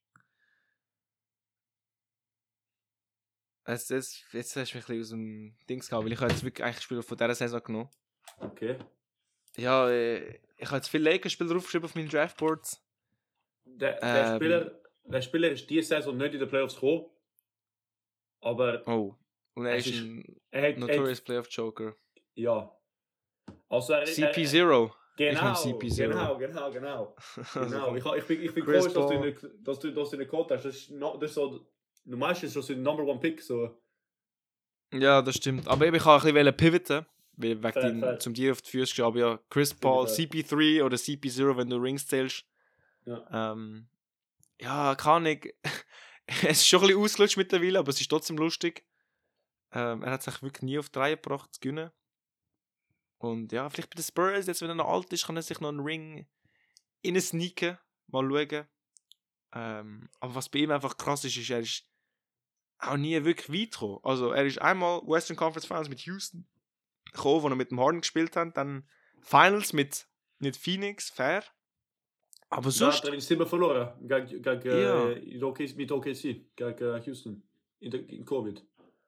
Jetzt hast du mich ein bisschen aus dem Dings gehabt, weil ich habe jetzt wirklich eigentlich Spieler von dieser Saison genommen. Okay. Ja, ich habe jetzt viele Lakers-Spieler aufgeschrieben auf meinen Draftboards. Der Spieler ist diese Saison nicht in den Playoffs gekommen. Aber... Oh, und er ist ein Notorious Playoff-Joker. Ja. Also CP0. Genau. Genau. Ich bin komisch, dass du nicht geholt hast. Das ist so... Normalerweise ist das so ein Number One Pick. So. Ja, das stimmt. Aber ich kann ein bisschen pivoten. Weil zum dir auf die Füße geschrieben, ja, Chris Paul, CP3 oder CP0, wenn du Rings zählst. Ja. Ja, kann ich. Es ist schon ein bisschen ausgelutscht mittlerweile, aber es ist trotzdem lustig. Er hat sich wirklich nie auf 3 gebracht zu gewinnen. Und ja, vielleicht bei den Spurs, jetzt wenn er noch alt ist, kann er sich noch einen Ring sneaken. Mal schauen. Aber was bei ihm einfach krass ist, er ist auch nie wirklich weit gekommen. Also er ist einmal Western Conference Finals mit Houston gekommen, wo er mit dem Harden gespielt hat. Dann Finals mit Phoenix, fair. Aber sonst... Ja, hat er 7 verloren. Mit OKC. Gegen Houston. In Covid.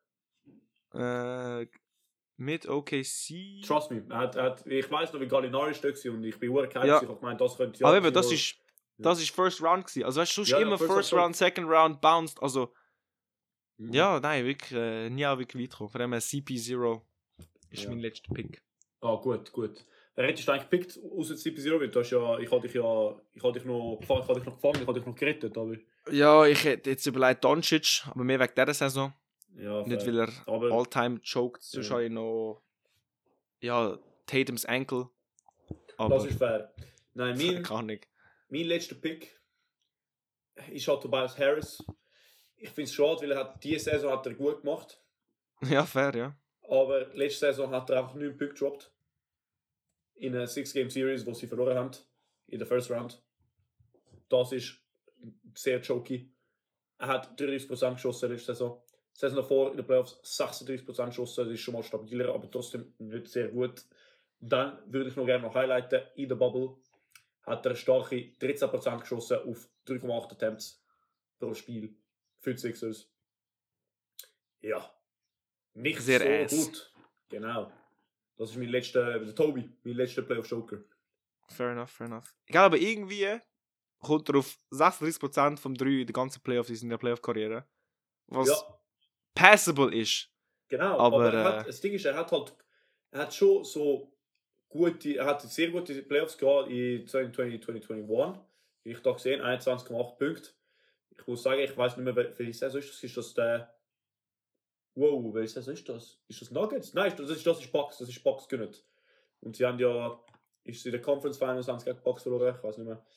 Mit OKC... Trust me. Ich weiss noch, wie Gallinari ist und ich bin urkalt. Ja. Ich meine, das könnte ja... Aber eben, das ist First Round gewesen. Also weißt du, sonst immer First Round, Second Round, bounced. Also... Ja, nein, wirklich nie auch wirklich weit gekommen. Vor allem CP0 ist mein letzter Pick. Ah, gut. Wer hättest du eigentlich gepickt aus CP0? Weil du hast ja, ich habe dich noch gefangen, ich habe dich noch gerettet. Aber... Ja, ich hätte jetzt überlegt Doncic, aber mehr wegen dieser Saison. Ja, nicht weil er All-Time choked, sonst habe ich noch Tatums Ankle. Aber das ist fair. Nein, mein letzter Pick ist halt Tobias Harris. Ich finde es schade, weil diese Saison hat er gut gemacht. Ja, fair, ja. Aber letzte Saison hat er einfach 9 Punkte gedroppt. In einer 6-Game-Series, wo sie verloren haben. In der First Round. Das ist sehr jokey. Er hat 33% geschossen letzte Saison. Die Saison davor in den Playoffs 36% geschossen. Das ist schon mal stabiler, aber trotzdem nicht sehr gut. Dann würde ich noch gerne noch highlighten. In der Bubble hat er starke 13% geschossen auf 3,8 Attempts pro Spiel. Für die Sixers. Ja. Nicht sehr so gut. Genau. Das ist mein letzter Playoff-Joker. Fair enough. Egal, aber irgendwie kommt er auf 36% vom 3 in der ganzen Playoffs in der Playoff-Karriere. Was passable ist. Genau, aber das Ding ist, er hat halt er hat schon so er hat sehr gute Playoffs gehabt in 2020-2021. Wie ich da gesehen, 21,8 Punkte. Ich muss sagen, ich weiß nicht mehr, welche Saison ist das? Ist das der... Wow, welche Saison ist das? Ist das Nuggets? Nein, das ist Bucks. Das ist Bucks gönnt. Und sie haben ja... Ist in der Conference Finals haben sie gegen Bucks verloren? Ich weiß nicht mehr.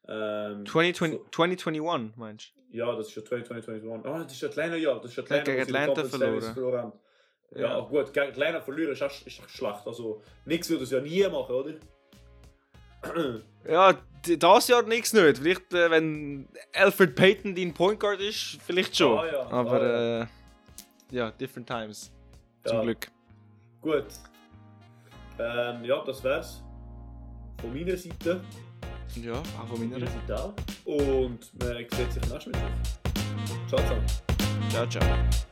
2021, meinst du? Ja, das ist ja 2020-2021. Ah, das ist Atlanta, ja. Das ist Atlanta, gegen Atlanta verloren haben. Ja, gut, gegen Atlanta verlieren ist echt schlecht. Also, nichts würde es ja nie machen, oder? Ja, das Jahr nichts nicht. Vielleicht, wenn Alfred Payton dein Point Guard ist, vielleicht schon. Aber ja, different times. Zum Glück. Gut. Ja, das wär's. Von meiner Seite. Ja, auch von meiner Seite. Und man sieht sich nächstes Mal. Ciao zusammen. Ciao, ciao.